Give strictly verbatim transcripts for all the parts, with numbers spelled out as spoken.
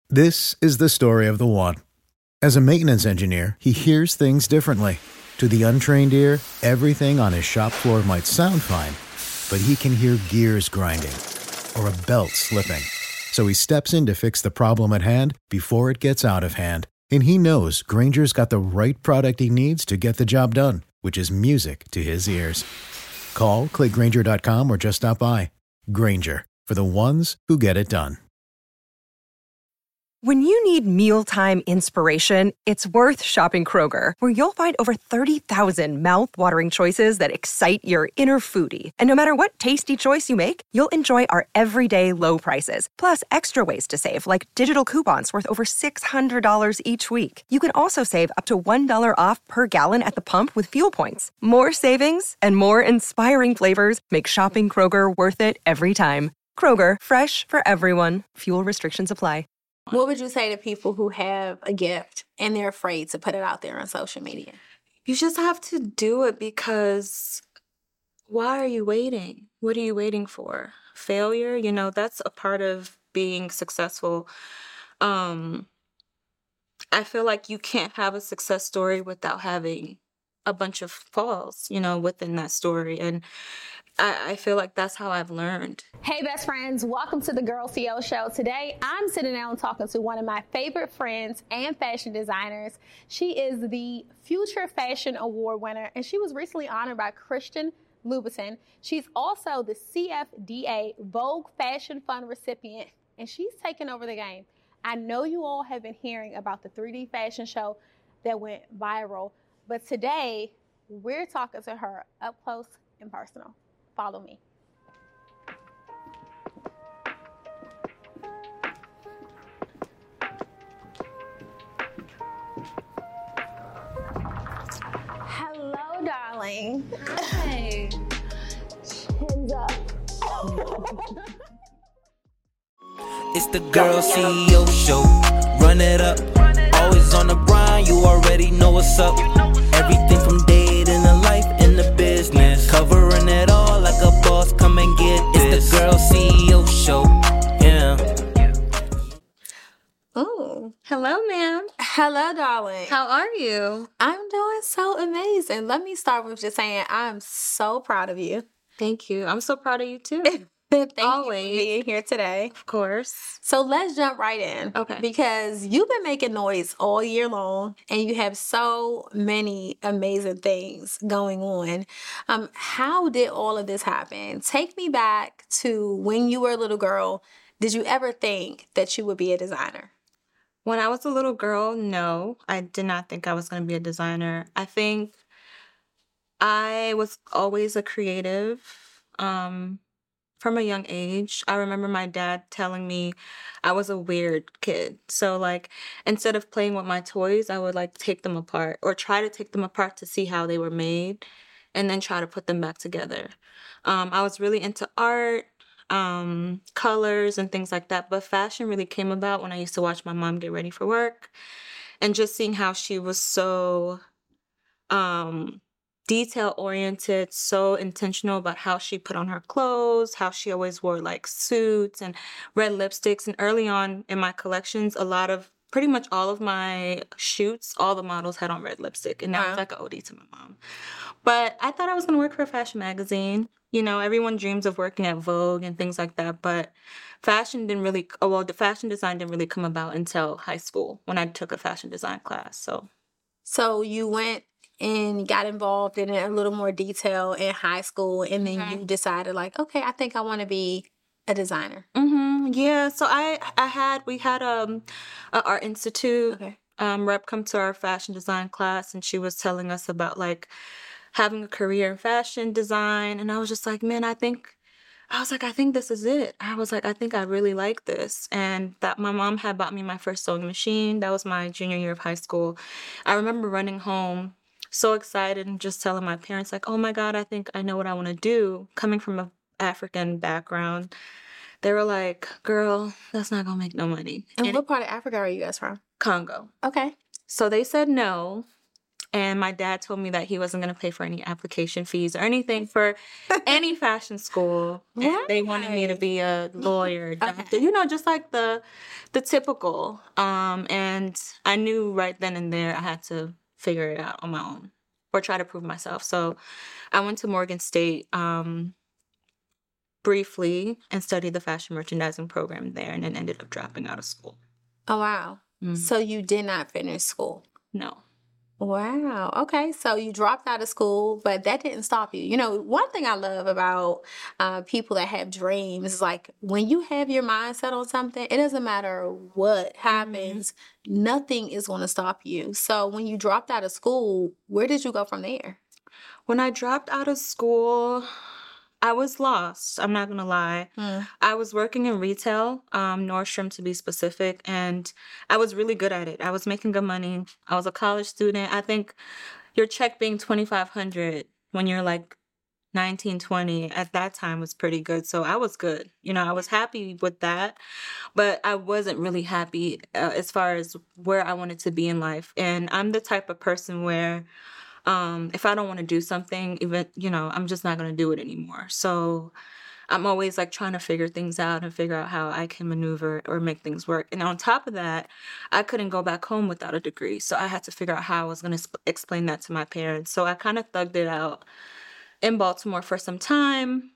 This is the story of the one. As a maintenance engineer, he hears things differently. To the untrained ear, everything on his shop floor might sound fine, but he can hear gears grinding or a belt slipping. So he steps in to fix the problem at hand before it gets out of hand. And he knows Grainger's got the right product he needs to get the job done, which is music to his ears. Call, click Grainger dot com, or just stop by. Grainger, for the ones who get it done. When you need mealtime inspiration, it's worth shopping Kroger, where you'll find over thirty thousand mouth-watering choices that excite your inner foodie. And no matter what tasty choice you make, you'll enjoy our everyday low prices, plus extra ways to save, like digital coupons worth over six hundred dollars each week. You can also save up to one dollar off per gallon at the pump with fuel points. More savings and more inspiring flavors make shopping Kroger worth it every time. Kroger, fresh for everyone. Fuel restrictions apply. What would you say to people who have a gift and they're afraid to put it out there on social media? You just have to do it, because why are you waiting? What are you waiting for? Failure? You know, that's a part of being successful. Um, I feel like you can't have a success story without having a bunch of falls, you know, within that story. And I, I feel like that's how I've learned. Hey, best friends. Welcome to the Girl C E O Show. Today, I'm sitting down talking to one of my favorite friends and fashion designers. She is the Future Fashion Award winner, and she was recently honored by Christian Louboutin. She's also the C F D A Vogue Fashion Fund recipient, and she's taken over the game. I know you all have been hearing about the three D fashion show that went viral, but today, we're talking to her up close and personal. Follow me. Hello, darling. Hi. Chins up. It's the Girl C E O Show. Run it up. Always on the grind, you already know what's up. Everything from dating to life in the business. Covering it all like a boss, come and get this. It's the Girl C E O Show. Yeah. Oh, hello, ma'am. Hello, darling. How are you? I'm doing so amazing. Let me start with just saying I'm so proud of you. Thank you. I'm so proud of you, too. Thank Always. you for being here today. Of course. So let's jump right in. Okay. Because you've been making noise all year long, and you have so many amazing things going on. Um, how did all of this happen? Take me back to when you were a little girl. Did you ever think that you would be a designer? When I was a little girl, no, I did not think I was going to be a designer. I think I was always a creative. Um... From a young age, I remember my dad telling me I was a weird kid. So, like, instead of playing with my toys, I would, like, take them apart or try to take them apart to see how they were made and then try to put them back together. Um, I was really into art, um, colors, and things like that. But fashion really came about when I used to watch my mom get ready for work and just seeing how she was so... Um, detail-oriented, so intentional about how she put on her clothes, how she always wore like suits and red lipsticks. And early on in my collections, a lot of, pretty much all of my shoots, all the models had on red lipstick. And that Wow. was like an ode to my mom. But I thought I was going to work for a fashion magazine. You know, everyone dreams of working at Vogue and things like that. But fashion didn't really, oh, well, the fashion design didn't really come about until high school when I took a fashion design class. So, So you went and got involved in it a little more detail in high school, and then Mhm. you decided, like, okay, I think I want to be a designer. Mm-hmm. Yeah. So I, I had, we had um, a art institute Okay. um, rep come to our fashion design class, and she was telling us about like having a career in fashion design, and I was just like, man, I think. I was like, I think this is it. I was like, I think I really like this. And that my mom had bought me my first sewing machine. That was my junior year of high school. I remember running home so excited and just telling my parents, like, oh my God, I think I know what I want to do. Coming from an African background, they were like, girl, that's not going to make no money. And And what part of Africa are you guys from? Congo. Okay. So they said no. And my dad told me that he wasn't going to pay for any application fees or anything for any fashion school. Right. And they wanted me to be a lawyer, doctor, Okay. you know, just like the the typical. Um, and I knew right then and there I had to figure it out on my own or try to prove myself. So I went to Morgan State um, briefly and studied the fashion merchandising program there, and then ended up dropping out of school. Oh, wow. Mhm. So you did not finish school. No. Wow. Okay. So you dropped out of school, but that didn't stop you. You know, one thing I love about uh, people that have dreams is like when you have your mindset on something, it doesn't matter what happens, nothing is going to stop you. So when you dropped out of school, where did you go from there? When I dropped out of school, I was lost. I'm not going to lie. Mm. I was working in retail, um, Nordstrom to be specific, and I was really good at it. I was making good money. I was a college student. I think your check being twenty-five hundred dollars when you're like nineteen, twenty at that time was pretty good. So I was good. You know, I was happy with that, but I wasn't really happy uh, as far as where I wanted to be in life. And I'm the type of person where Um, if I don't want to do something, even, you know, I'm just not going to do it anymore. So I'm always like trying to figure things out and figure out how I can maneuver or make things work. And on top of that, I couldn't go back home without a degree. So I had to figure out how I was going to sp- explain that to my parents. So I kind of thugged it out in Baltimore for some time.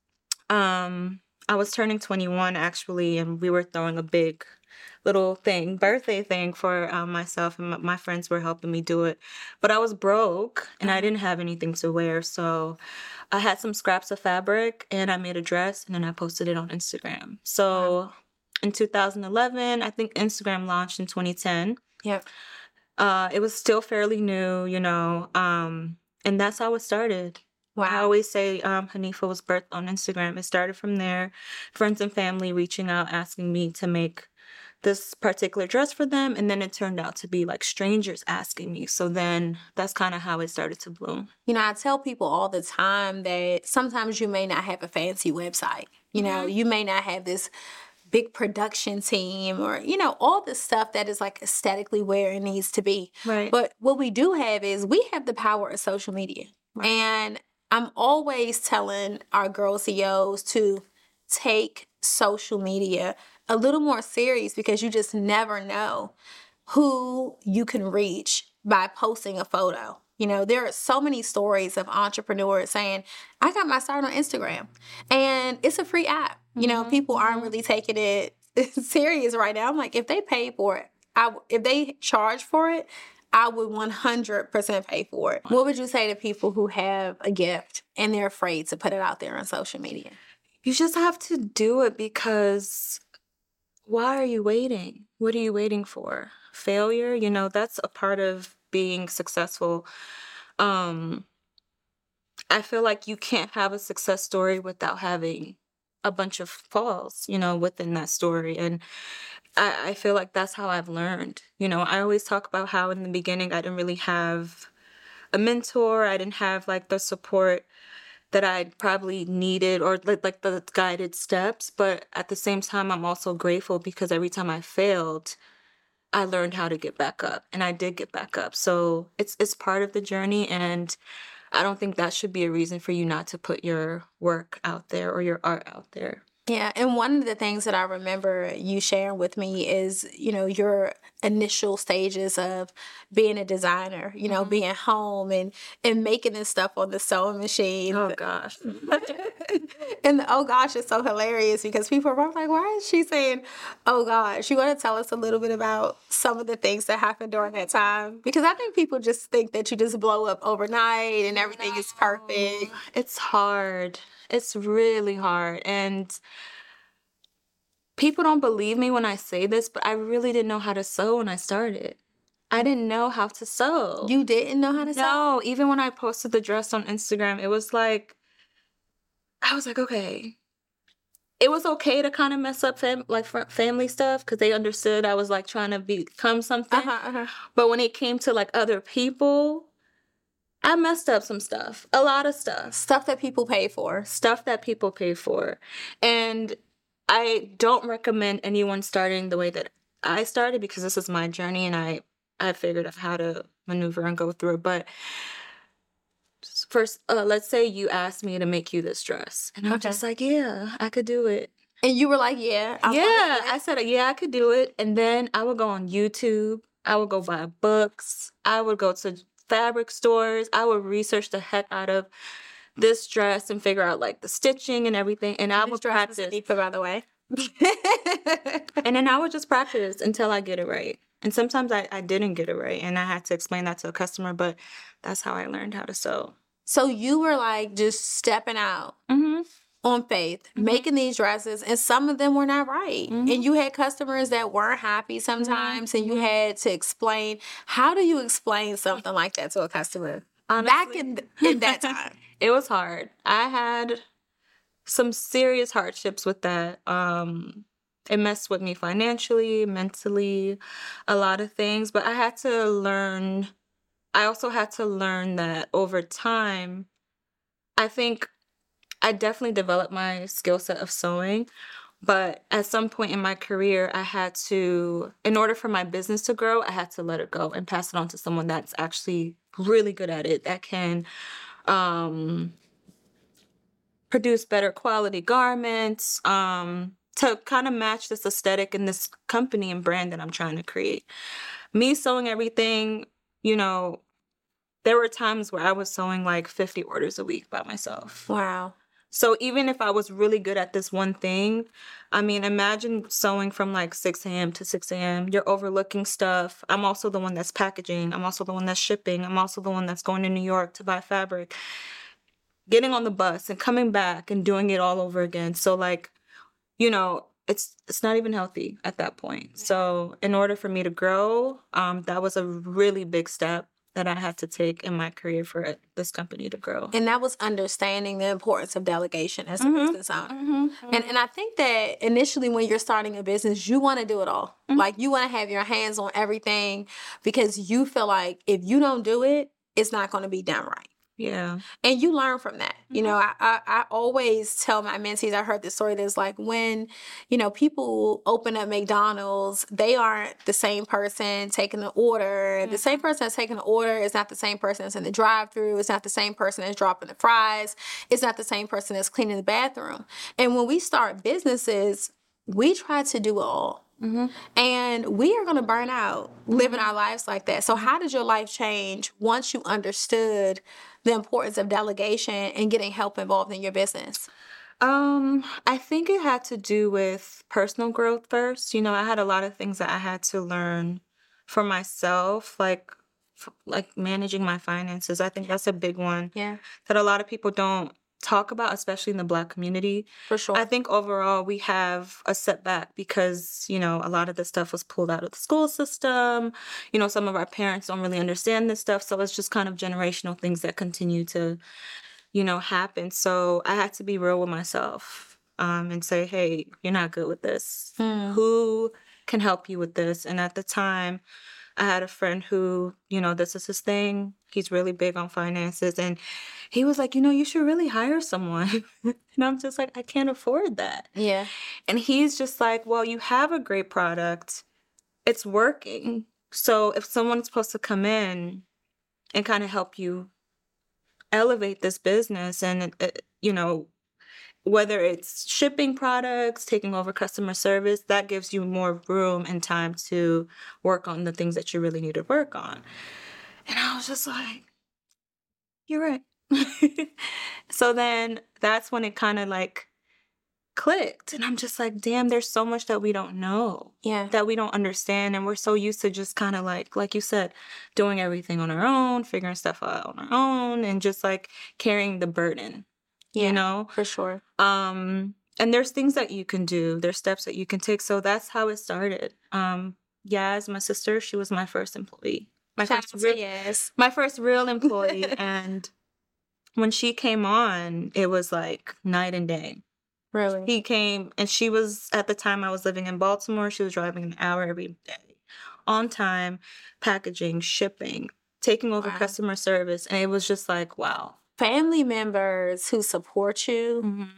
Um, I was turning twenty-one actually, and we were throwing a big little thing, birthday thing for um, myself, and my, my friends were helping me do it. But I was broke and I didn't have anything to wear. So I had some scraps of fabric and I made a dress and then I posted it on Instagram. So wow. In two thousand eleven, I think Instagram launched in twenty ten. Yeah. Uh, it was still fairly new, you know, um, and that's how it started. Wow. I always say um, Hanifa was birthed on Instagram. It started from there. Friends and family reaching out, asking me to make this particular dress for them, and then it turned out to be like strangers asking me. So then that's kind of how it started to bloom. You know, I tell people all the time that sometimes you may not have a fancy website. You know, mm-hmm. you may not have this big production team or, you know, all the stuff that is like aesthetically where it needs to be. Right. But what we do have is we have the power of social media. Right. And I'm always telling our girl C E Os to take social media a little more serious because you just never know who you can reach by posting a photo. You know, there are so many stories of entrepreneurs saying, I got my start on Instagram and it's a free app. You mm-hmm. know, people aren't really taking it serious right now. I'm like, if they pay for it, I, if they charge for it, I would one hundred percent pay for it. What would you say to people who have a gift and they're afraid to put it out there on social media? You just have to do it because why are you waiting? What are you waiting for? Failure? You know, that's a part of being successful. Um, I feel like you can't have a success story without having a bunch of falls, you know, within that story. And I, I feel like that's how I've learned. You know, I always talk about how in the beginning I didn't really have a mentor. I didn't have like the support that I probably needed or like, like the guided steps. But at the same time, I'm also grateful because every time I failed, I learned how to get back up, and I did get back up. So it's it's part of the journey, and I don't think that should be a reason for you not to put your work out there or your art out there. Yeah, and one of the things that I remember you sharing with me is, you know, your initial stages of being a designer, you know, mm-hmm. being home and, and making this stuff on the sewing machine. Oh, gosh. And the oh, gosh is so hilarious because people are like, why is she saying, oh, gosh? You want to tell us a little bit about some of the things that happened during that time? Because I think people just think that you just blow up overnight and everything no. is perfect. It's hard. It's really hard. And people don't believe me when I say this, but I really didn't know how to sew when I started. I didn't know how to sew. You didn't know how to no, sew? No, even when I posted the dress on Instagram, it was like, I was like, okay. It was okay to kind of mess up fam- like family stuff because they understood I was like trying to become something. Uh-huh, uh-huh. But when it came to like other people, I messed up some stuff, a lot of stuff. Stuff that people pay for. Stuff that people pay for. And I don't recommend anyone starting the way that I started because this is my journey and I I figured out how to maneuver and go through it. But first, uh, let's say you asked me to make you this dress. And I'm Okay. just like, yeah, I could do it. And you were like, yeah. I Yeah, I said, yeah, I could do it. And then I would go on YouTube. I would go buy books. I would go to fabric stores. I would research the heck out of this dress and figure out like the stitching and everything. And I This would dress practice. is deeper, by the way. And then I would just practice until I get it right. And sometimes I, I didn't get it right. And I had to explain that to a customer. But that's how I learned how to sew. So you were like just stepping out Mm-hmm. on faith, Mhm. making these dresses, and some of them were not right. Mhm. And you had customers that weren't happy sometimes, and you had to explain. How do you explain something like that to a customer? Honestly, Back in in that time. it was hard. I had some serious hardships with that. Um, it messed with me financially, mentally, a lot of things. But I had to learn. I also had to learn that over time, I think I definitely developed my skill set of sewing. But at some point in my career, I had to, in order for my business to grow, I had to let it go and pass it on to someone that's actually really good at it, that can um, produce better quality garments, um, to kind of match this aesthetic and this company and brand that I'm trying to create. Me sewing everything, you know, there were times where I was sewing like fifty orders a week by myself. Wow. So even if I was really good at this one thing, I mean, imagine sewing from like six a.m. to six a.m. You're overlooking stuff. I'm also the one that's packaging. I'm also the one that's shipping. I'm also the one that's going to New York to buy fabric. Getting on the bus and coming back and doing it all over again. So like, you know, it's it's not even healthy at that point. So in order for me to grow, um, that was a really big step that I had to take in my career for this company to grow. And that was understanding the importance of delegation as a Mhm. business owner. Mm-hmm. And and I think that initially when you're starting a business, you want to do it all. Mhm. Like you want to have your hands on everything because you feel like if you don't do it, it's not going to be done right. Yeah. And you learn from that. You Mhm. know, I, I I always tell my mentees, I heard this story that's like when, you know, people open up McDonald's, they aren't the same person taking the order. The same person that's taking the order is not the same person that's in the drive-thru. It's not the same person that's dropping the fries. It's not the same person that's cleaning the bathroom. And when we start businesses, we try to do it all. Mm-hmm. And we are going to burn out living our lives like that. So how did your life change once you understood the importance of delegation and getting help involved in your business? Um, I think it had to do with personal growth first. You know, I had a lot of things that I had to learn for myself, like f- like managing my finances. I think that's a big one Yeah, that a lot of people don't talk about, especially in the Black community. for sure. I think overall we have a setback because, you know, a lot of this stuff was pulled out of the school system. You know, some of our parents don't really understand this stuff. So it's just kind of generational things that continue to, you know, happen. So I had to be real with myself um, and say, hey, you're not good with this. Mm. Who can help you with this? And at the time, I had a friend who, you know, this is his thing. He's really big on finances. And he was like, you know, you should really hire someone. And I'm just like, I can't afford that. Yeah. And he's just like, well, you have a great product. It's working. So if someone's supposed to come in and kind of help you elevate this business and, uh, you know, whether it's shipping products, taking over customer service, that gives you more room and time to work on the things that you really need to work on. And I was just like, you're right. So then that's when it kind of like clicked. And I'm just like, damn, there's so much that we don't know, Yeah. that we don't understand. And we're so used to just kind of like, like you said, doing everything on our own, figuring stuff out on our own, and just like carrying the burden, Yeah. you know? For sure. Um, and there's things that you can do. There's steps that you can take. So that's how it started. Um, Yaz, my sister, she was my first employee. My Shout first out to real, yes. my first real employee. And when she came on, it was like night and day. Really? He came, and she was, at the time I was living in Baltimore, she was driving an hour every day. On time, packaging, shipping, taking over Wow. customer service. And it was just like, wow. Family members who support you, Mm-hmm.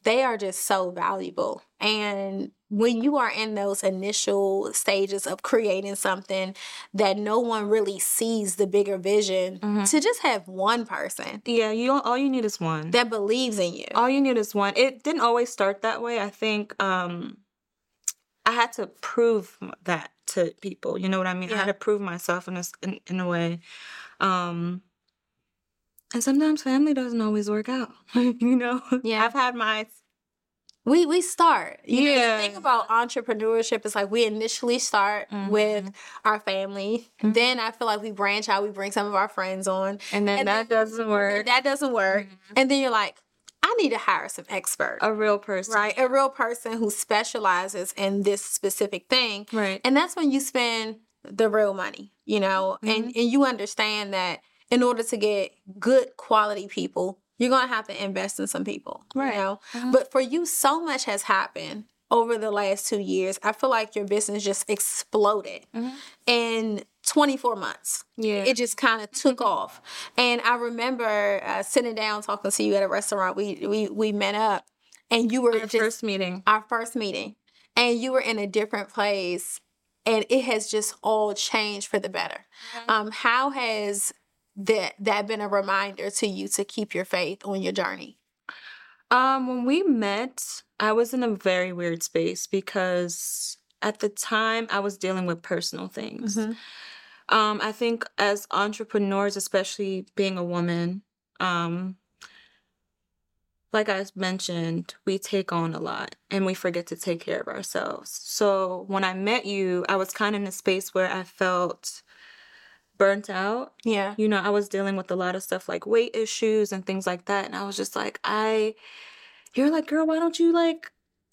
they are just so valuable. And when you are in those initial stages of creating something that no one really sees the bigger vision, Mm-hmm. to just have one person Yeah, you all you need is one. that believes in you. All you need is one. It didn't always start that way. I think um, I had to prove that to people. You know what I mean? I Yeah. had to prove myself in a, s- in, in a way. Um, and sometimes family doesn't always work out. you know? Yeah. I've had my... We we start. You know, Yeah. the thing about entrepreneurship is like we initially start Mhm. with our family. Mhm. Then I feel like we branch out, we bring some of our friends on. And then And that doesn't work. That doesn't work. Mhm. And then you're like, I need to hire some expert. A real person. Right? A real person who specializes in this specific thing. Right. And that's when you spend the real money, you know, and, and you understand that in order to get good quality people, you're going to have to invest in some people, Right. you know. Mhm. But for you, so much has happened over the last two years. I feel like your business just exploded Mhm. in twenty-four months. Yeah. It just kind of took off. And I remember uh, sitting down talking to you at a restaurant. We we we met up, and you were Our just first meeting. our first meeting, and you were in a different place, and it has just all changed for the better. Um, how has that that been a reminder to you to keep your faith on your journey? Um, when we met, I was in a very weird space because at the time I was dealing with personal things. Um, I think as entrepreneurs, especially being a woman, um, like I mentioned, we take on a lot and we forget to take care of ourselves. So when I met you, I was kind of in a space where I felt burnt out. Yeah. You know, I was dealing with a lot of stuff like weight issues and things like that. And I was just like, I, you're like, girl, why don't you like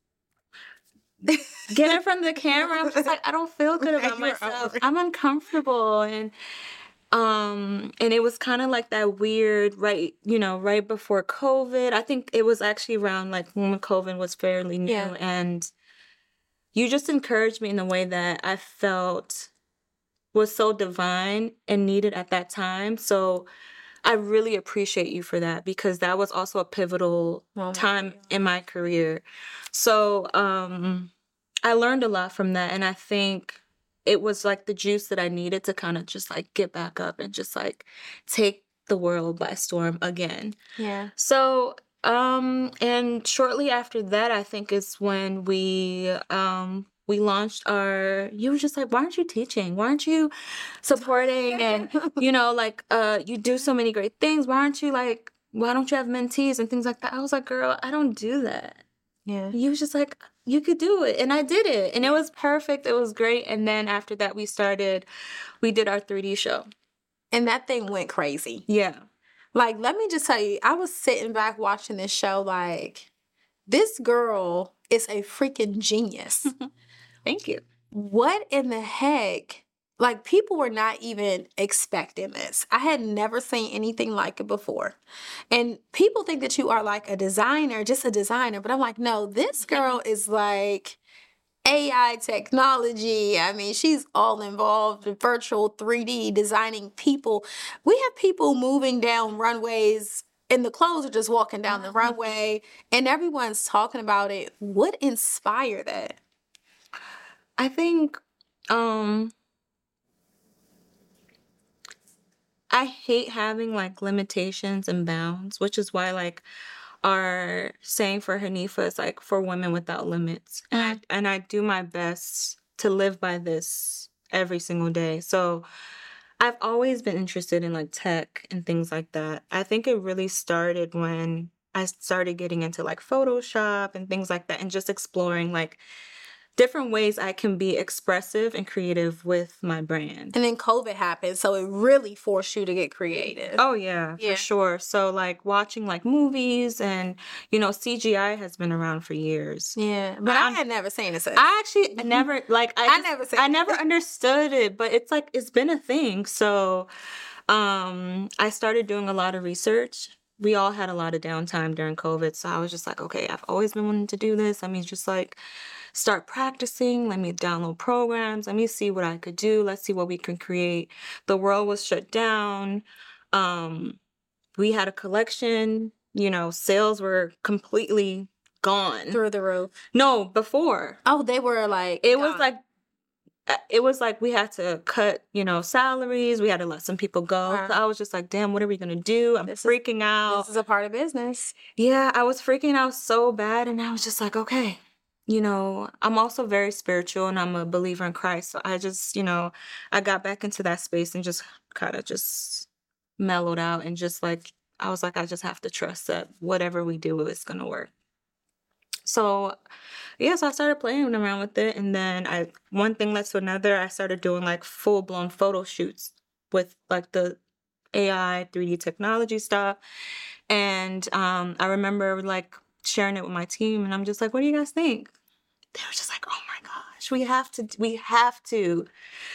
get in front of the camera? I'm just like, I don't feel good about You were myself. over it. I'm uncomfortable. And, um, and it was kind of like that weird, right, you know, right before COVID. I think it was actually around like when COVID was fairly new. Yeah. And you just encouraged me in a way that I felt was so divine and needed at that time. So I really appreciate you for that because that was also a pivotal Moment, time yeah. in my career. So um, I learned a lot from that. And I think it was like the juice that I needed to kind of just like get back up and just like take the world by storm again. Yeah. So, um, and shortly after that, I think is when we, um, we launched our, you were just like, why aren't you teaching? Why aren't you supporting? And, you know, like, uh, you do so many great things. Why aren't you like, why don't you have mentees and things like that? I was like, girl, I don't do that. Yeah. You was just like, you could do it. And I did it. And it was perfect. It was great. And then after that, we started, we did our three D show. And that thing went crazy. Yeah. Like, let me just tell you, I was sitting back watching this show like, this girl is a freaking genius. Thank you. What in the heck? Like, people were not even expecting this. I had never seen anything like it before. And people think that you are like a designer, just a designer. But I'm like, no, this girl is like A I technology. I mean, she's all involved in virtual three D designing people. We have people moving down runways and the clothes are just walking down the runway and everyone's talking about it. What inspired that? I think um I hate having like limitations and bounds, which is why like our saying for Hanifa is like for women without limits. And I, and I do my best to live by this every single day. So I've always been interested in like tech and things like that. I think it really started when I started getting into like Photoshop and things like that and just exploring like different ways I can be expressive and creative with my brand. And then COVID happened, so it really forced you to get creative. Oh yeah, Yeah. for sure. So like watching like movies and, you know, C G I has been around for years. Yeah, but I I'm- had never seen it. I actually never like I, I just- never seen I it. never understood it, but it's like it's been a thing. So um I started doing a lot of research. We all had a lot of downtime during COVID, so I was just like, okay, I've always been wanting to do this. Let me just like start practicing. Let me download programs. Let me see what I could do. Let's see what we can create. The world was shut down. Um, we had a collection. You know, sales were completely gone. Through the roof. No, before. Oh, they were like It gone. was like, it was like we had to cut, you know, salaries. We had to let some people go. Wow. So I was just like, damn, what are we going to do? I'm This is- freaking out. This is a part of business. Yeah, I was freaking out so bad. And I was just like, okay, you know, I'm also very spiritual and I'm a believer in Christ. So I just, you know, I got back into that space and just kind of just mellowed out and just like, I was like, I just have to trust that whatever we do is going to work. So, yeah, so I started playing around with it. And then I, one thing led to another. I started doing like full blown photo shoots with like the A I, three D technology stuff. And um, I remember like sharing it with my team. And I'm just like, what do you guys think? They were just like, oh my gosh, we have to, we have to,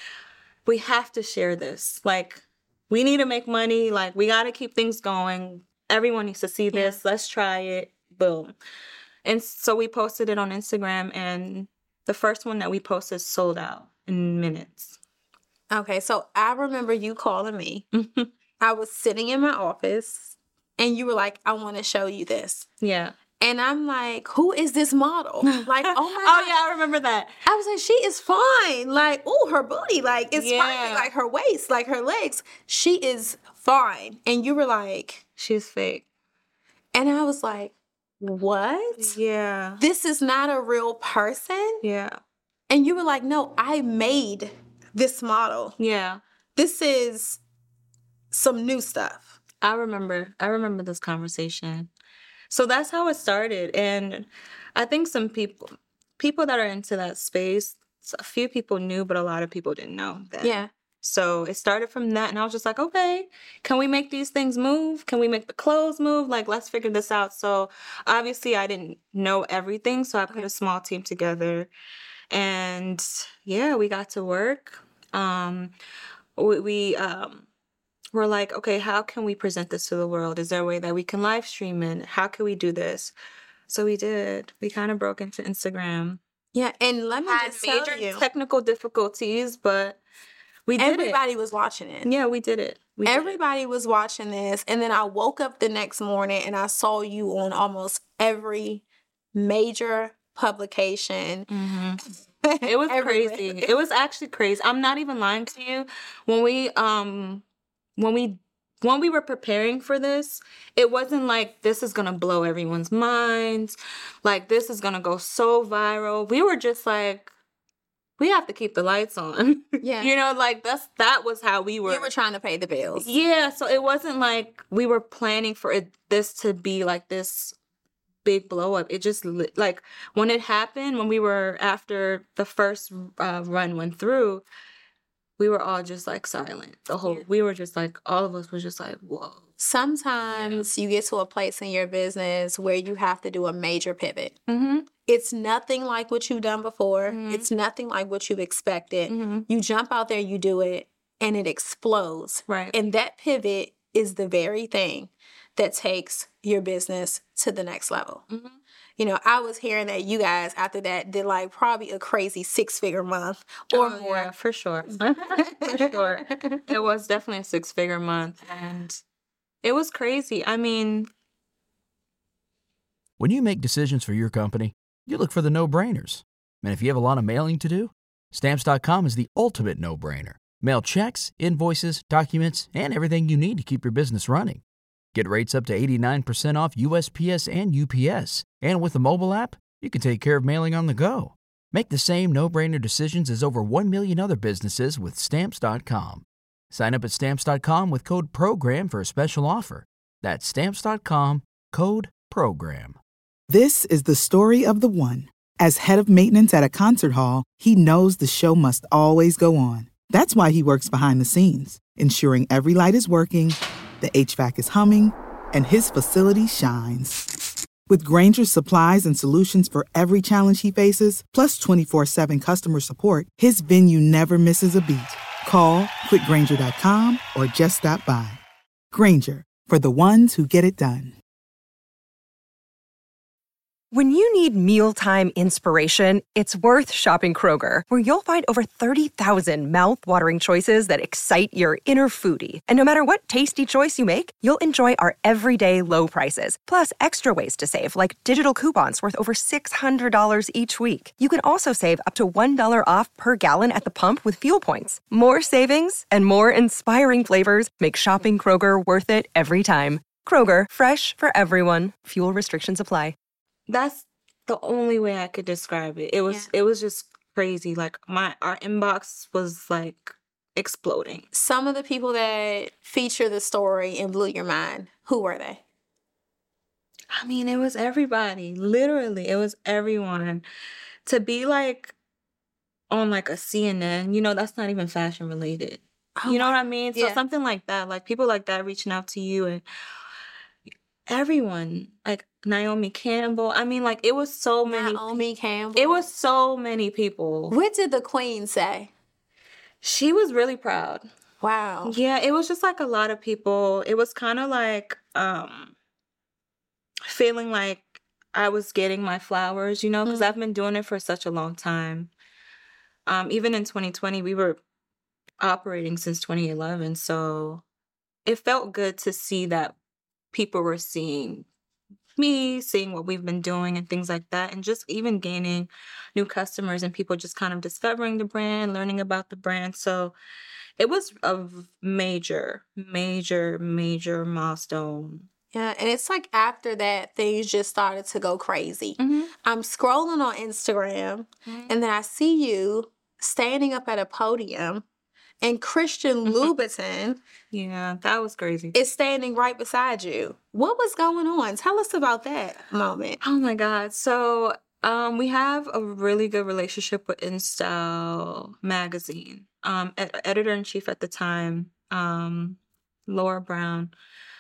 we have to share this. Like, we need to make money. Like, we got to keep things going. Everyone needs to see this. Yeah. Let's try it. Boom. And so we posted it on Instagram, and the first one that we posted sold out in minutes. Okay, so I remember you calling me. I was sitting in my office, and you were like, I want to show you this. Yeah. And I'm like, who is this model? Like, oh my God. Oh, yeah, I remember that. I was like, she is fine. Like, oh, her booty, like, it's Yeah. perfect. Like, her waist, like, her legs. She is fine. And you were like... She's fake. And I was like, what? Yeah. This is not a real person? Yeah. And you were like, no, I made this model. Yeah. This is some new stuff. I remember. I remember this conversation. So that's how it started. And I think some people, people that are into that space, a few people knew, but a lot of people didn't know that. Yeah. So it started from that, and I was just like, okay, can we make these things move? Can we make the clothes move? Like, let's figure this out. So obviously I didn't know everything, so I put a small team together. And yeah, we got to work. Um, we, we um, were like, okay, how can we present this to the world? Is there a way that we can live stream it? How can we do this? So we did. We kind of broke into Instagram. Yeah, and let me Had just tell major you, technical difficulties, but we did everybody it. was watching it. Yeah, we did it. We did Everybody it. was watching this. And then I woke up the next morning and I saw you on almost every major publication. Mm-hmm. It was crazy. It was actually crazy. I'm not even lying to you. When we um when we when we were preparing for this, it wasn't like this is gonna blow everyone's minds. Like this is gonna go so viral. We were just like, we have to keep the lights on. Yeah. You know, like that's that was how we were. You were trying to pay the bills. Yeah, so it wasn't like we were planning for it this to be like this big blow up. It just like when it happened, when we were after the first uh, run went through, we were all just like silent. The whole, we were just like, all of us was just like, whoa. Sometimes you get to a place in your business where you have to do a major pivot. Mm-hmm. It's nothing like what you've done before. Mm-hmm. It's nothing like what you've expected. Mm-hmm. You jump out there, you do it, and it explodes. Right. And that pivot is the very thing that takes your business to the next level. Mm-hmm. You know, I was hearing that you guys after that did like probably a crazy six figure month or oh, more. Yeah, for sure. For sure. It was definitely a six figure month. And it was crazy. I mean, when you make decisions for your company, you look for the no-brainers. And if you have a lot of mailing to do, Stamps dot com is the ultimate no-brainer. Mail checks, invoices, documents, and everything you need to keep your business running. Get rates up to eighty-nine percent off U S P S and U P S. And with the mobile app, you can take care of mailing on the go. Make the same no-brainer decisions as over one million other businesses with Stamps dot com. Sign up at Stamps dot com with code PROGRAM for a special offer. That's Stamps dot com, code PROGRAM. This is the story of the one. As head of maintenance at a concert hall, he knows the show must always go on. That's why he works behind the scenes, ensuring every light is working, the H V A C is humming, and his facility shines. With Grainger's supplies and solutions for every challenge he faces, plus twenty-four seven customer support, his venue never misses a beat. Call quick grainger dot com or just stop by. Grainger, for the ones who get it done. When you need mealtime inspiration, it's worth shopping Kroger, where you'll find over thirty thousand mouth-watering choices that excite your inner foodie. And no matter what tasty choice you make, you'll enjoy our everyday low prices, plus extra ways to save, like digital coupons worth over six hundred dollars each week. You can also save up to one dollar off per gallon at the pump with fuel points. More savings and more inspiring flavors make shopping Kroger worth it every time. Kroger, fresh for everyone. Fuel restrictions apply. That's the only way I could describe it. It was Yeah. it was just crazy. Like my our inbox was like exploding. Some of the people that feature the story and blew your mind, who were they? I mean, it was everybody. Literally, it was everyone. To be like on like a C N N, you know, that's not even fashion related. Oh, You know what I mean? So yeah. something like that, like people like that reaching out to you and everyone, like Naomi Campbell. I mean, like it was so many. Naomi Campbell. It was so many people. What did the queen say? She was really proud. Wow. Yeah, it was just like a lot of people. It was kind of like um feeling like I was getting my flowers, you know, because Mm. I've been doing it for such a long time. Um, even in twenty twenty, we were operating since twenty eleven, so it felt good to see that people were seeing me, seeing what we've been doing and things like that, and just even gaining new customers and people just kind of discovering the brand, learning about the brand. So it was a v- major, major, major milestone. Yeah, and it's like after that, things just started to go crazy. Mm-hmm. I'm scrolling on Instagram, and then I see you standing up at a podium, and Christian Louboutin Yeah, that was crazy. is standing right beside you. What was going on? Tell us about that moment. Oh my God. So um, we have a really good relationship with InStyle magazine. Um, ed- editor-in-chief at the time, um, Laura Brown,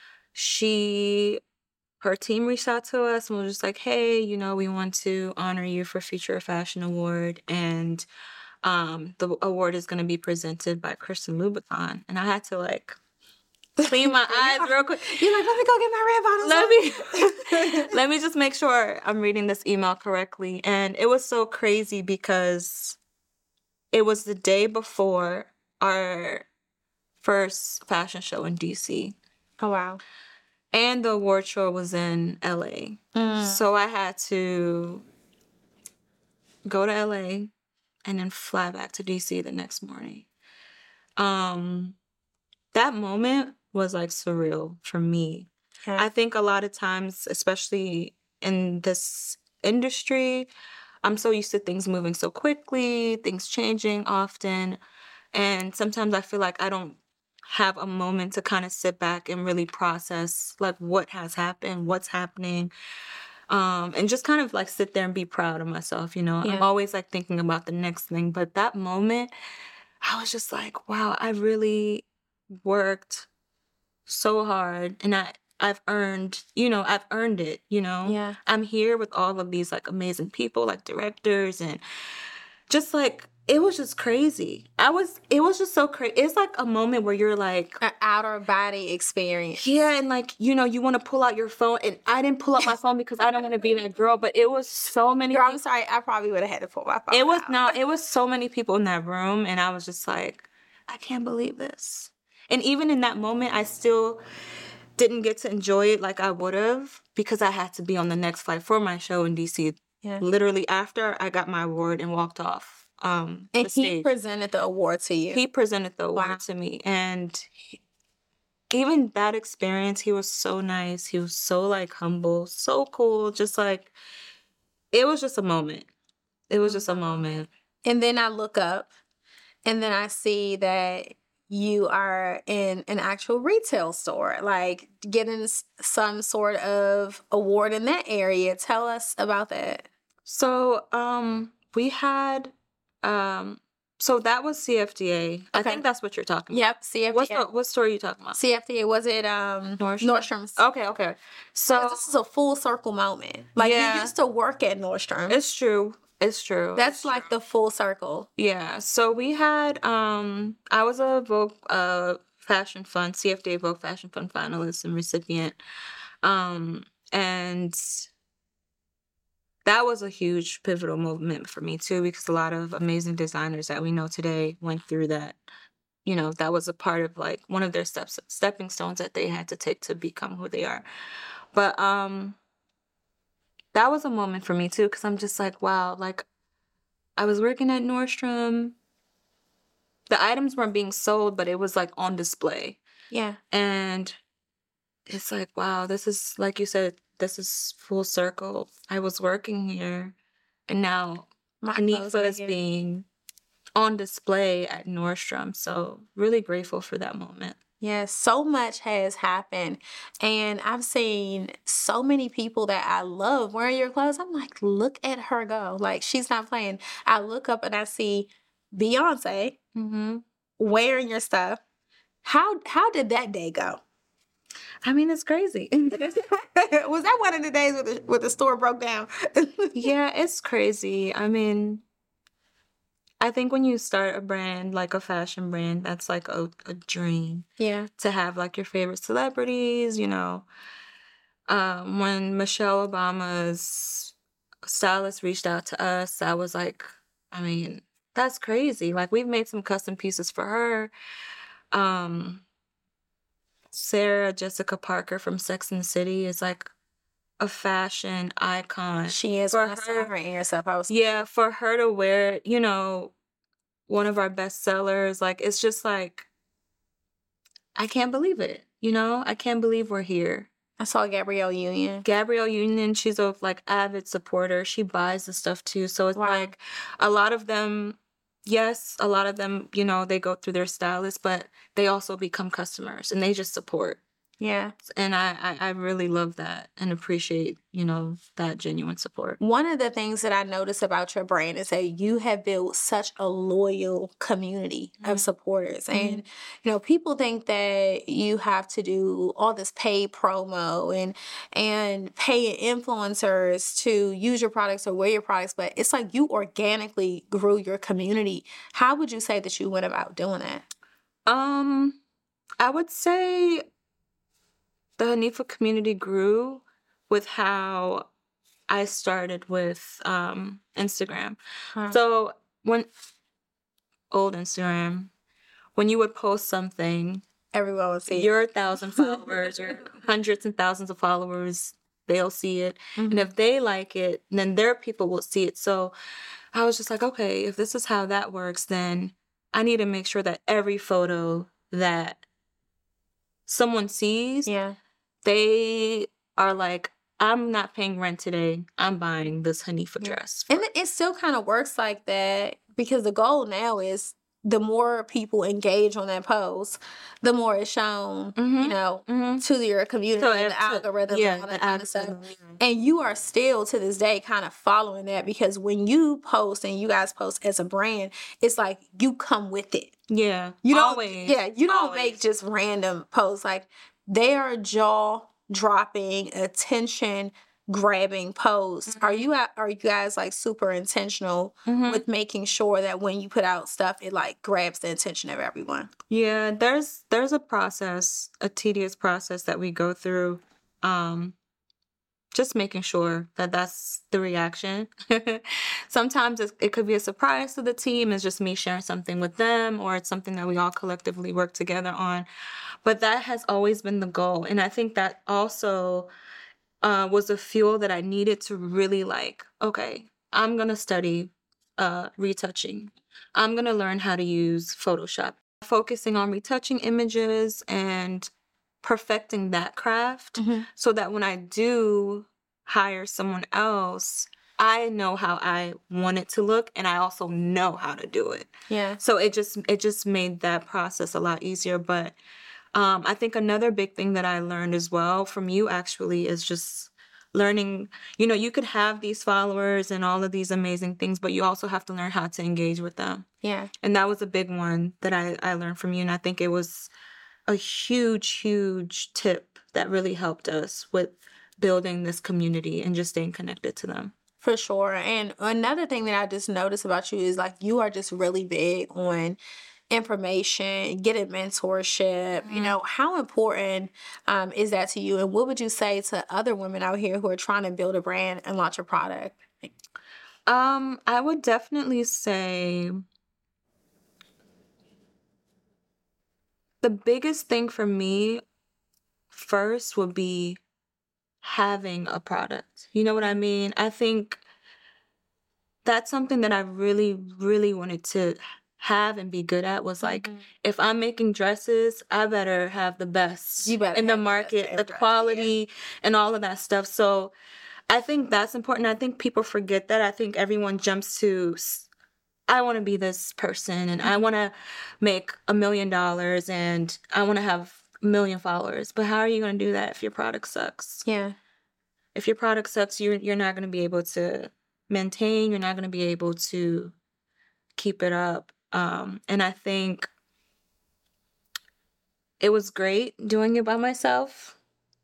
she, her team reached out to us and was just like, hey, you know, we want to honor you for Future Fashion Award. And um, the award is going to be presented by Christian Louboutin. And I had to like clean my eyes real quick. You're like, let me go get my red bottoms. Let me let me just make sure I'm reading this email correctly. And it was so crazy because it was the day before our first fashion show in D C. Oh, wow. And the award show was in L A. Mm. So I had to go to L A and then fly back to D C the next morning. Um, that moment was like surreal for me. Yeah. I think a lot of times, especially in this industry, I'm so used to things moving so quickly, things changing often. And sometimes I feel like I don't have a moment to kind of sit back and really process like what has happened, what's happening. Um, and just kind of like sit there and be proud of myself, you know? Yeah. I'm always like thinking about the next thing. But that moment, I was just like, wow, I really worked so hard and I, I've earned, you know, I've earned it, you know? Yeah. I'm here with all of these like amazing people, like directors and just like, it was just crazy. I was, it was just so crazy. It's like a moment where you're like, An outer body experience. yeah, and like, you know, you want to pull out your phone. And I didn't pull out my phone because I don't want to be that girl, but it was so many Girl, I'm people. sorry. I probably would have had to pull my phone It was, out. no, it was so many people in that room. And I was just like, I can't believe this. And even in that moment, I still didn't get to enjoy it like I would have because I had to be on the next flight for my show in D C. Yeah. Literally after I got my award and walked off. Um, And the he stage. presented the award to you. He presented the award Wow. to me. And he- even that experience, he was so nice. He was so like humble, so cool. Just like, it was just a moment. It was just a moment. And then I look up and then I see that you are in an actual retail store, like getting s- some sort of award in that area. Tell us about that. So, um, we had, um, so that was C F D A. I Okay. think that's what you're talking about. Yep, C F D A. What's the, what store are you talking about? C F D A, was it um Nordstrom? Nordstrom's? Okay, okay. So, This is a full circle moment. Like Yeah. you used to work at Nordstrom. it's true. It's true. That's It's like the full circle. Yeah, so we had, um, I was a Vogue uh, Fashion Fund, C F D A Vogue Fashion Fund finalist and recipient. Um, and that was a huge pivotal moment for me too, because a lot of amazing designers that we know today went through that. You know, that was a part of like one of their steps, stepping stones that they had to take to become who they are. But um, that was a moment for me too, because I'm just like, wow, like I was working at Nordstrom. The items weren't being sold, but it was like on display. Yeah. And it's like, wow, this is, like you said, this is full circle. I was working here, and now My clothes Hanifa are is here. being on display at Nordstrom. So really grateful for that moment. Yes, so much has happened. And I've seen so many people that I love wearing your clothes. I'm like, look at her go. Like, she's not playing. I look up and I see Beyonce Mm-hmm. wearing your stuff. How how did that day go? I mean, it's crazy. Was that one of the days where the, where the store broke down? Yeah, it's crazy. I mean, I think when you start a brand, like a fashion brand, that's like a, a dream Yeah. to have like your favorite celebrities, you know. Um, when Michelle Obama's stylist reached out to us, I was like, I mean, that's crazy. Like, we've made some custom pieces for her. Um, Sarah Jessica Parker from Sex and the City is like a fashion icon. She is. For When I saw her- her in yourself, I was Yeah, for her to wear, you know, one of our best sellers, like, it's just like, I can't believe it. You know, I can't believe we're here. I saw Gabrielle Union. Gabrielle Union, she's a like avid supporter. She buys the stuff too. So it's Wow. like a lot of them, yes, a lot of them, you know, they go through their stylist, but they also become customers and they just support. Yeah. And I, I, I really love that and appreciate, you know, that genuine support. One of the things that I notice about your brand is that you have built such a loyal community Mhm. of supporters. Mhm. And, you know, people think that you have to do all this paid promo and and pay influencers to use your products or wear your products, but it's like you organically grew your community. How would you say that you went about doing that? Um, I would say the Hanifa community grew with how I started with um, Instagram. Huh. So when old Instagram, when you would post something, Everyone would see it. your thousand followers or hundreds and thousands of followers, they'll see it. Mhm. And if they like it, then their people will see it. So I was just like, okay, if this is how that works, then I need to make sure that every photo that someone sees, Yeah. they are like, I'm not paying rent today. I'm buying this Hanifa dress. And it- it still kind of works like that because the goal now is the more people engage on that post, the more it's shown, you Mhm. know, Mm-hmm. to your community So and if the to- algorithm yeah, and all that the kind of stuff. algorithm, And you are still to this day kind of following that because when you post and you guys post as a brand, it's like you come with it. Yeah. You don't, always. yeah, you don't always. make just random posts. Like they are jaw dropping, attention grabbing posts. Are you a- are you guys like super intentional Mhm. with making sure that when you put out stuff, it like grabs the attention of everyone? Yeah, there's there's a process, a tedious process that we go through. Um, just making sure that that's the reaction. Sometimes it, it could be a surprise to the team. It's just me sharing something with them, or it's something that we all collectively work together on. But that has always been the goal, and I think that also uh, was the fuel that I needed to really like. Okay, I'm gonna study uh, retouching. I'm gonna learn how to use Photoshop. Focusing on retouching images and perfecting that craft so that when I do hire someone else, I know how I want it to look and I also know how to do it. Yeah. So it just it just made that process a lot easier. But um, I think another big thing that I learned as well from you actually is just learning, you know, you could have these followers and all of these amazing things, but you also have to learn how to engage with them. Yeah. And that was a big one that I, I learned from you. And I think it was a huge, huge tip that really helped us with building this community and just staying connected to them. For sure. And another thing that I just noticed about you is like you are just really big on information, getting mentorship. You know, how important um, is that to you? And what would you say to other women out here who are trying to build a brand and launch a product? Um, I would definitely say the biggest thing for me first would be having a product. You know what I mean? I think that's something that I really, really wanted to have and be good at was like, Mhm. if I'm making dresses, I better have the best You better in the have the best market, damn the dress, quality and all of that stuff. So I think that's important. I think people forget that. I think everyone jumps to, s- I want to be this person and I want to make a million dollars and I want to have a million followers. But how are you going to do that if your product sucks? Yeah. If your product sucks, you're, you're not going to be able to maintain. You're not going to be able to keep it up. Um, and I think it was great doing it by myself.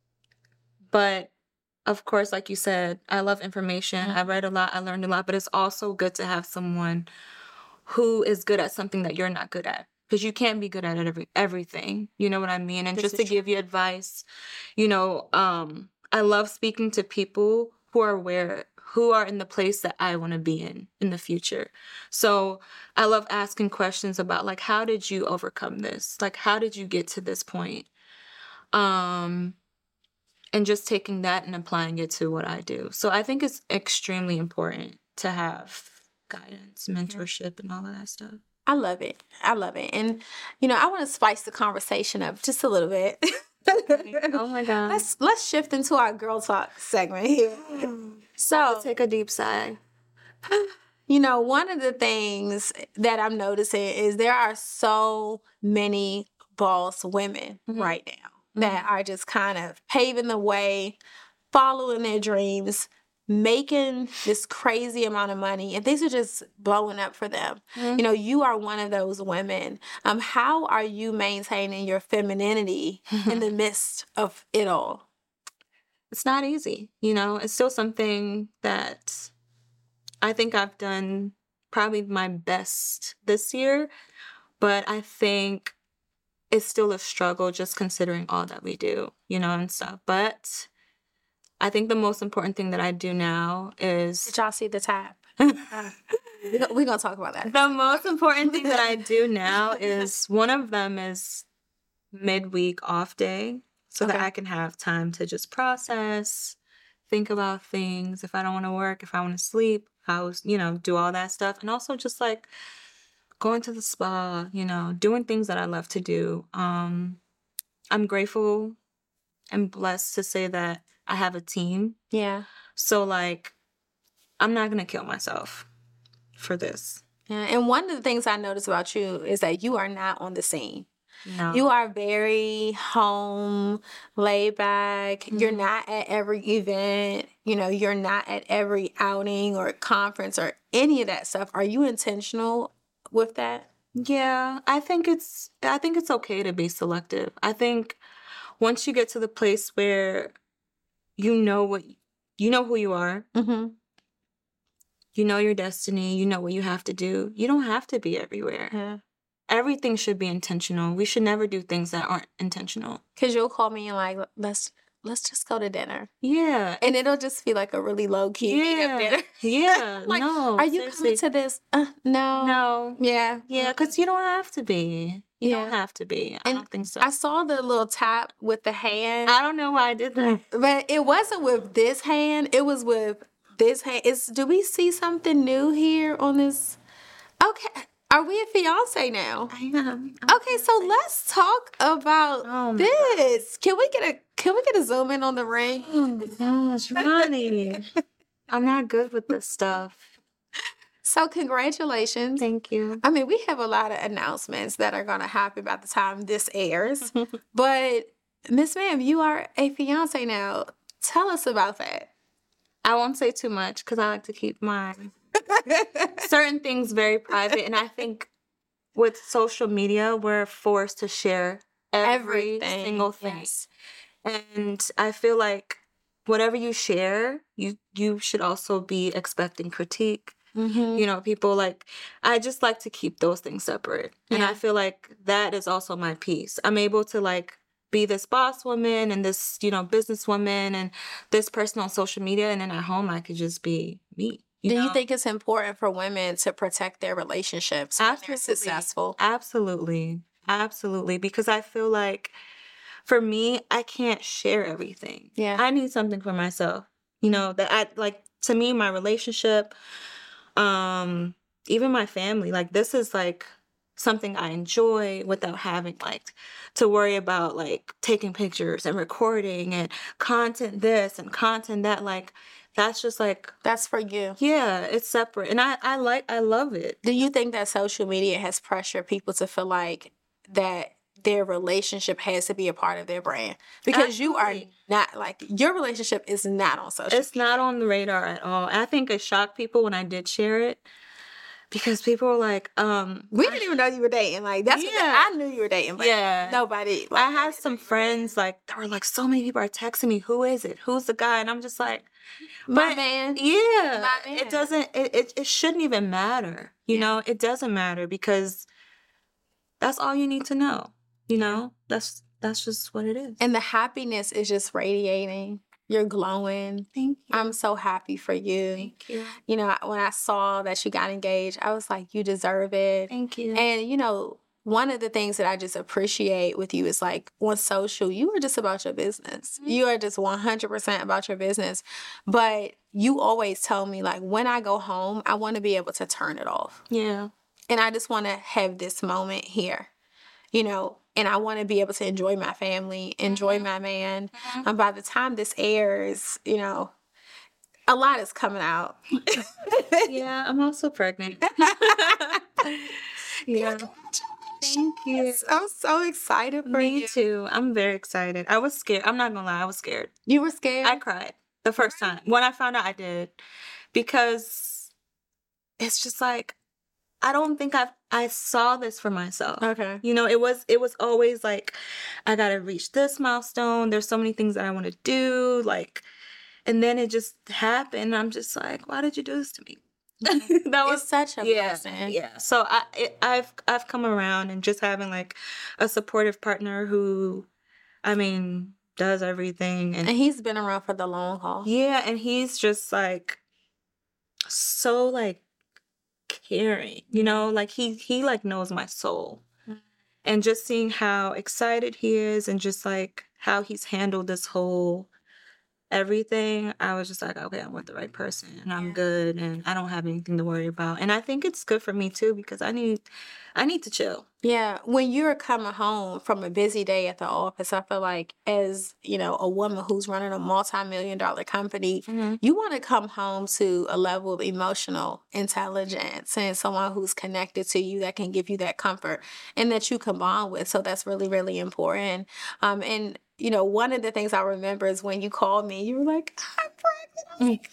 But of course, like you said, I love information. I read a lot. I learned a lot. But it's also good to have someone who is good at something that you're not good at. Because you can't be good at every, everything. You know what I mean? And This just is to give you advice, you know, um, I love speaking to people who are aware, who are in the place that I want to be in in the future. So I love asking questions about like, how did you overcome this? Like, how did you get to this point? Um, and just taking that and applying it to what I do. So I think it's extremely important to have guidance, mentorship, and all of that stuff. I love it. I love it. And, you know, I want to spice the conversation up just a little bit. Oh my God. Let's let's shift into our girl talk segment here. So, Take a deep sigh. you know, one of the things that I'm noticing is there are so many boss women Mhm. right now that are just kind of paving the way, following their dreams, making this crazy amount of money, and things are just blowing up for them. Mhm. You know, you are one of those women. Um, how are you maintaining your femininity in the midst of it all? It's not easy, you know? It's still something that I think I've done probably my best this year, but I think it's still a struggle just considering all that we do, you know, and stuff. But I think the most important thing that I do now is Did y'all see the tap? We're going to talk about that. the most important thing that I do now is one of them is midweek off day so that Okay. I can have time to just process, think about things. If I don't want to work, if I want to sleep, I was, you know, do all that stuff. And also just like going to the spa, you know, doing things that I love to do. Um, I'm grateful and blessed to say that I have a team. Yeah. So like, I'm not going to kill myself for this. Yeah. And one of the things I noticed about you is that you are not on the scene. No. You are very home, laid back. You're Mhm. not at every event. You know, you're not at every outing or conference or any of that stuff. Are you intentional with that? Yeah, I think it's I think it's okay to be selective. I think once you get to the place where you know what you know who you are, Mm-hmm. you know your destiny, you know what you have to do, you don't have to be everywhere. Yeah. Everything should be intentional. We should never do things that aren't intentional. Because you'll call me and like, let's let's just go to dinner. Yeah. And it'll just be like a really low key Yeah. dinner. Yeah. Like, no. are you seriously. coming to this? Uh, no. No. Yeah. Yeah, because you don't have to be. You Yeah. don't have to be. I And don't think so. I saw the little tap with the hand. I don't know why I did that. But it wasn't with this hand. It was with this hand. It's, do we see something new here on this? Okay. Are we a fiance now? I am. Okay, so let's talk about Oh my this. Can we get a can we get a zoom in on the ring? Oh my gosh, Ronnie. I'm not good with this stuff. So congratulations. Thank you. I mean, we have a lot of announcements that are gonna happen by the time this airs. But Miss Ma'am, you are a fiance now. Tell us about that. I won't say too much because I like to keep my certain things very private. And I think with social media, we're forced to share every Everything, single thing. yes. And I feel like whatever you share, you you should also be expecting critique. Mm-hmm. You know, people like, I just like to keep those things separate. And Yeah. I feel like that is also my piece. I'm able to like be this boss woman and this, you know, businesswoman and this person on social media. And then at home, I could just be me. You Do know? you think it's important for women to protect their relationships when they're successful? Absolutely. Absolutely. Because I feel like for me, I can't share everything. Yeah. I need something for myself. You know, that I like to me, my relationship, um, even my family, like this is like something I enjoy without having like to worry about like taking pictures and recording and content this and content that. Like that's just like That's for you. yeah, it's separate. And I, I like I love it. Do you think that social media has pressured people to feel like that their relationship has to be a part of their brand? Because you are Absolutely. not like your relationship is not on social It's not on the radar at all. I think it shocked people when I did share it because people were like, um, We didn't even know you were dating. Like that's what Yeah. I knew you were dating, but Yeah. nobody. Like, I had some friends like that were like, so many people are texting me, who is it? Who's the guy? And I'm just like, my but man. yeah, My man. it doesn't, it, it, it shouldn't even matter. You Yeah. know, it doesn't matter because that's all you need to know. You know, that's, that's just what it is. And the happiness is just radiating. You're glowing. Thank you. I'm so happy for you. Thank you. You know, when I saw that you got engaged, I was like, you deserve it. Thank you. And, you know, one of the things that I just appreciate with you is like on social, you are just about your business. Mm-hmm. You are just one hundred percent about your business. But you always tell me, like, when I go home, I want to be able to turn it off. Yeah. And I just want to have this moment here, you know, and I want to be able to enjoy my family, enjoy my man. Mm-hmm. And by the time this airs, you know, a lot is coming out. Yeah, I'm also pregnant. Yeah. Thank you. I'm so excited for Me you. too. I'm very excited. I was scared. I'm not gonna lie, I was scared. You were scared? I cried the first time. When I found out I did. Because it's just like I don't think I I saw this for myself. Okay. You know, it was it was always like I gotta reach this milestone. There's so many things that I want to do. Like, and then it just happened. I'm just like, why did you do this to me? That was It's such a yeah, blessing. yeah. So I it, I've I've come around and just having like a supportive partner who, I mean, does everything and And he's been around for the long haul. yeah, and he's just like so like caring, you know, like he he like knows my soul. Mm. And just seeing how excited he is and just like how he's handled this whole everything, I was just like, okay, I'm with the right person and I'm Yeah. good and I don't have anything to worry about. And I think it's good for me too because I need I need to chill. Yeah, when you're coming home from a busy day at the office, I feel like as, you know, a woman who's running a multi-million dollar company, Mhm. you want to come home to a level of emotional intelligence and someone who's connected to you that can give you that comfort and that you can bond with. So that's really, really important. Um, and, you know, one of the things I remember is when you called me, you were like, I'm pregnant.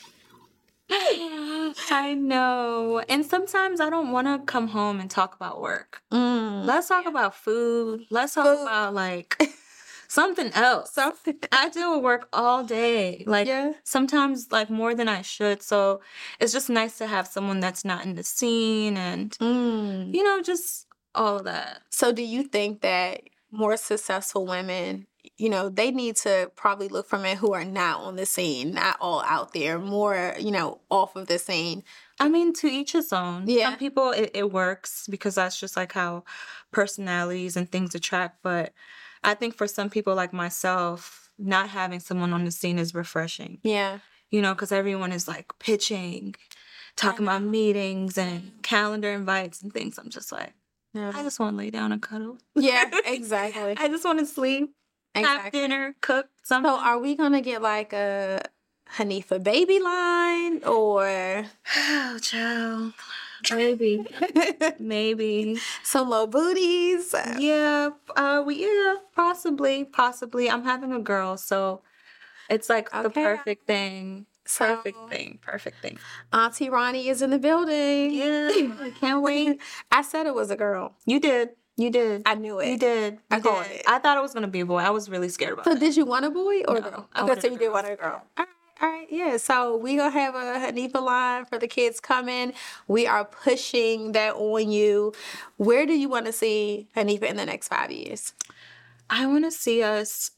I know. And sometimes I don't want to come home and talk about work. Mm. Let's talk about food. Let's talk Food. about like something else. Something. I deal with work all day. Like Yeah. sometimes like more than I should. So it's just nice to have someone that's not in the scene and Mm. you know, just all of that. So do you think that more successful women, you know, they need to probably look for men who are not on the scene, not all out there, more, you know, off of the scene? I mean, to each his own. Yeah. Some people it, it works because that's just like how personalities and things attract. But I think for some people like myself, not having someone on the scene is refreshing. Yeah. You know, because everyone is like pitching, talking about meetings and calendar invites and things. I'm just like, Yeah. I just want to lay down and cuddle. Yeah, exactly. I just want to sleep, have Exactly. dinner, cook something. So are we going to get like a Hanifa baby line or Oh, child. Maybe. Maybe. some little booties? Yeah. Uh, we, yeah, possibly. Possibly. I'm having a girl, so it's like the Okay. perfect thing. So- Perfect thing. Perfect thing. Auntie Ronnie is in the building. Yeah. I can't wait. I said it was a girl. You did. You did. I knew it. You did. I You called did. it. I thought it was gonna be a boy. I was really scared about So it. did you want a boy or a No, girl? I Okay, wanted so a you did girl. want a girl. All right, all right, yeah. So we gonna have a Hanifa line for the kids coming. We are pushing that on you. Where do you want to see Hanifa in the next five years? I want to see us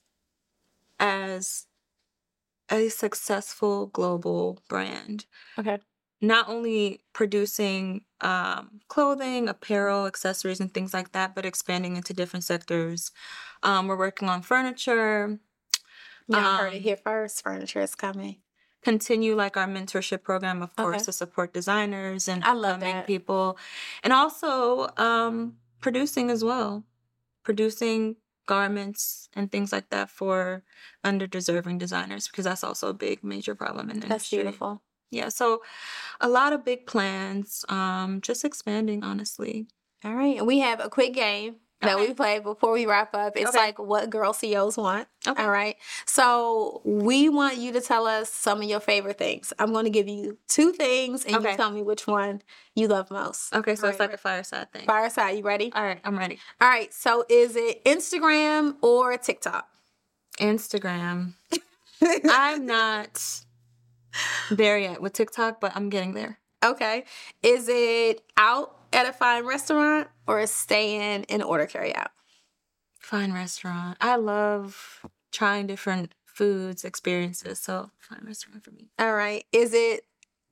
as a successful global brand. Okay. not only producing um, clothing, apparel, accessories, and things like that, but expanding into different sectors. Um, we're working on furniture. Y'all um, heard it here first. Furniture is coming. Continue like our mentorship program, of course, Okay. to support designers and I love upcoming that. people. And also um, producing as well. Producing garments and things like that for underdeserving designers, because that's also a big major problem in the That's industry. beautiful. Yeah, so a lot of big plans, um, just expanding, honestly. All right. And we have a quick game that Okay. we play before we wrap up. It's Okay. like what girl C E Os want. Okay. All right. So we want you to tell us some of your favorite things. I'm going to give you two things and Okay. you tell me which one you love most. Okay, so All it's right. like a fireside thing. Fireside, you ready? All right, I'm ready. All right. So is it Instagram or TikTok? Instagram. I'm not there yet with TikTok, but I'm getting there. Okay. Is it out at a fine restaurant or staying in order carry out? Fine restaurant. I love trying different foods, experiences, so fine restaurant for me. All right. Is it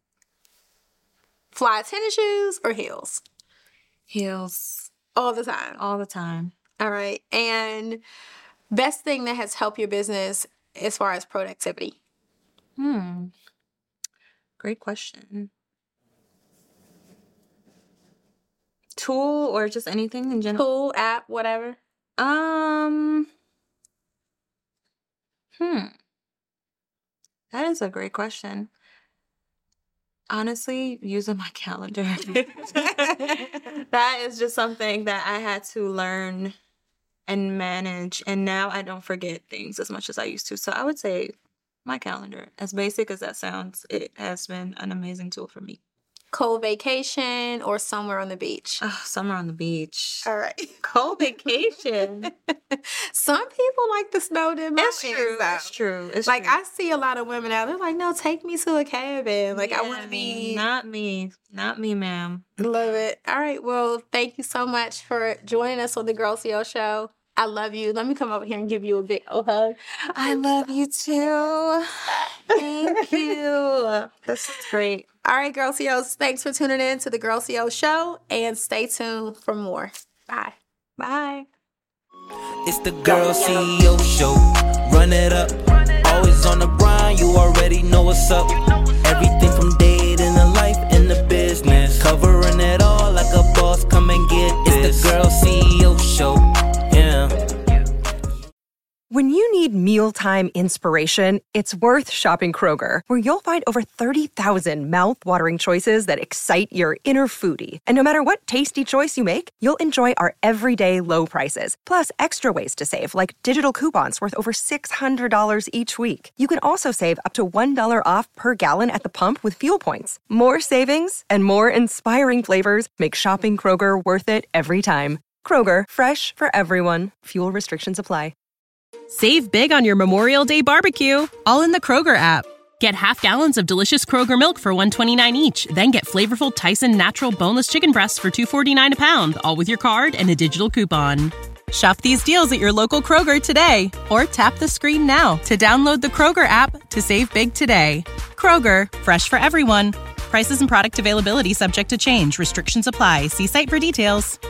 fly tennis shoes or heels? Heels All the time. all the time. All right. And best thing that has helped your business as far as productivity? Hmm. Great question. Tool or just anything in general? Tool, app, whatever. Um. Hmm. That is a great question. Honestly, using my calendar. That is just something that I had to learn and manage. And now I don't forget things as much as I used to. So I would say my calendar, as basic as that sounds, it has been an amazing tool for me. Cold vacation or somewhere on the beach? Oh, summer on the beach. All right. Cold vacation. Some people like the snow than It's mountains, true. though. It's true. It's Like, true. I see a lot of women out there like, no, take me to a cabin. Like, I want to be... Not me. Not me, ma'am. Love it. All right. Well, thank you so much for joining us on the Girl C E O Show. I love you. Let me come over here and give you a big old hug. I love you too. Thank you. This is great. All right, Girl C E Os. Thanks for tuning in to the Girl C E O Show, and stay tuned for more. Bye. Bye. It's the Girl C E O Show. Run it up. Always on the grind, you already know what's up. Everything from dating to life in the business. Covering it all like a boss, come and get this. It's the Girl C E O Show. Yeah. When you need mealtime inspiration, it's worth shopping Kroger, where you'll find over thirty thousand mouth-watering choices that excite your inner foodie. And no matter what tasty choice you make, you'll enjoy our everyday low prices, plus extra ways to save, like digital coupons worth over six hundred dollars each week. You can also save up to one dollar off per gallon at the pump with fuel points. More savings and more inspiring flavors make shopping Kroger worth it every time. Kroger, fresh for everyone. Fuel restrictions apply. Save big on your Memorial Day barbecue, all in the Kroger app. Get half gallons of delicious Kroger milk for one dollar and twenty-nine cents each. Then get flavorful Tyson natural boneless chicken breasts for two dollars and forty-nine cents a pound, all with your card and a digital coupon. Shop these deals at your local Kroger today, or tap the screen now to download the Kroger app to save big today. Kroger, fresh for everyone. Prices and product availability subject to change. Restrictions apply. See site for details.